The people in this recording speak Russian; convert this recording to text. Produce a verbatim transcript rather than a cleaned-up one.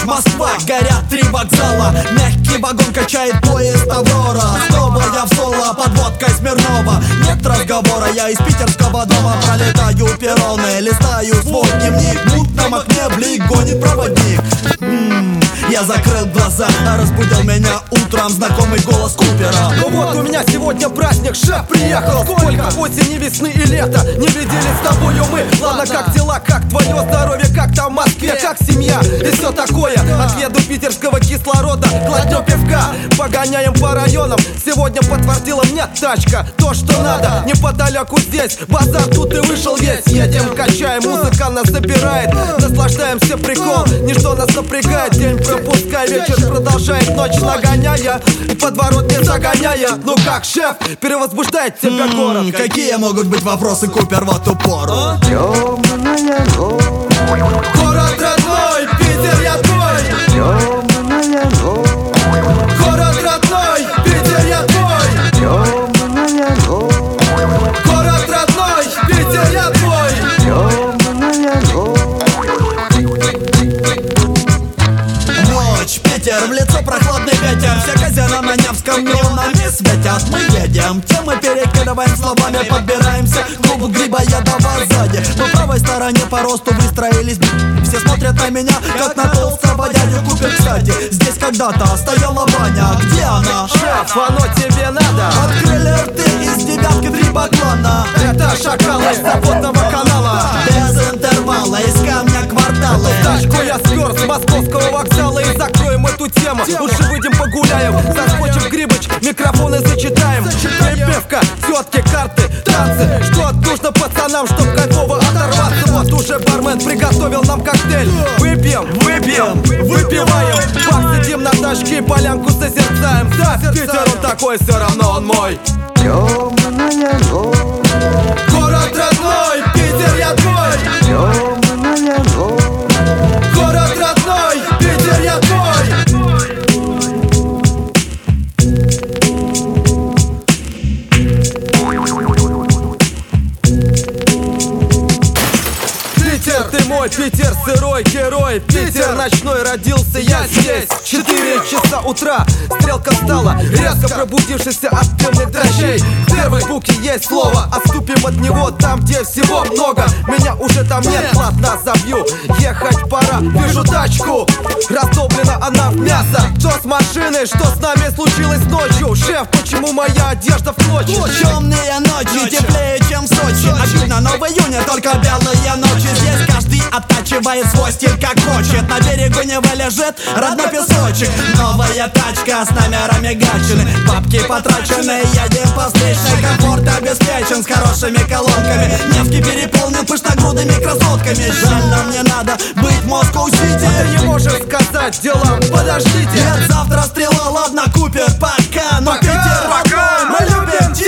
Москва, горят три вокзала. Мягкий вагон качает поезд Аврора. Снова я в соло под водкой Смирнова. Нет разговора, я из питерского дома пролетаю перроны, листаю свой дневник. В мутном окне блик гонит проводник. М-м, я закрыл глаза, а разбудил меня утром знакомый голос Купера. Ну вот у меня сегодня праздник, шеф приехал. Сколько осени, весны и лета не виделись с тобою мы. Ладно, как дела, как твое здоровье, как там в Москве, как семья и все такое. Отъеду питерского кислорода, глотнем пивка, погоняем по районам. Сегодня подтвердила мне тачка то, что надо. Неподалеку здесь, базар тут и вышел весь. Едем, качаем, музыка нас забирает. Наслаждаемся, прикол, ничто нас напрягает. День пропускай, вечер продолжает, ночь нагоняя, подворот не загоняя. Ну как, шеф, перевозбуждает тебя город? М-м, какие могут быть вопросы, Купер, в эту пору? Темная ночь, Город родной, Питер, я твой. темная ночь, Город родной, Питер, я твой. темная ночь, Город родной, Питер, я твой. темная ночь. Ночь, Питер, в лицо прохладный ветер. Все казино на Невском неонами светят. Мы едем, темы перекидываем словами, подбираемся к клубу гриба ядова сзади. По правой стороне по росту выстроились. Все смотрят на меня, как на толстого дядю Купер. Кстати, здесь когда-то стояла баня. Где она? Шеф, оно тебе надо. Открыли рты из девятки три баклана. Это шакалы из заводного канала. Без интервала, из камня кварталы. Тачку я спер с московского вокзала и закроем эту тему. Лучше выйдем погуляем, заскочим грибыч, микрофоны зачитаем. Припевка, тетки, карты, танцы. Что нужно пацанам, чтоб кайфово оторваться? Вот уже бармен приготовил нам коктейль. Выпьем, выпьем, выпиваем. Бах, сидим на тачке, полянку созерцаем. Да, Питер, он такой, все равно он мой. Темная ночь, Город родной, Питер, я твой. темная ночь, Город родной, Питер, я твой. Питер, ты мой, Питер, сырой герой. Питер ночной, родился я здесь. Четыре часа утра, стрелка стала, резко пробудившийся от темных дрожжей. В первой букве есть слово, отступим от него там, где всего много. Меня уже там нет, ладно, забью. Ехать пора, вижу тачку, раздоблена она в мясо. Что с машиной, что с нами случилось ночью? Шеф, почему моя одежда в клочья? Темные ночи, теплее, чем в Сочи. Обидно, но в июне только белые ночи. Здесь каждый оттачивает свой стиль как хочет. На берегу Невы лежит родной песочек. Новая тачка с номерами Гатчины. Бабки потрачены, едем по встречной. Комфорт обеспечен с хорошими колонками. Невский переполнен пышногрудыми красотками. Жаль, нам не надо быть в Москоу-Сити. Ты не можешь сказать делам, подождите. Нет, завтра стрела, ладно, Купер, пока. Но Пока, Питер пока. родной, мы любим тебя.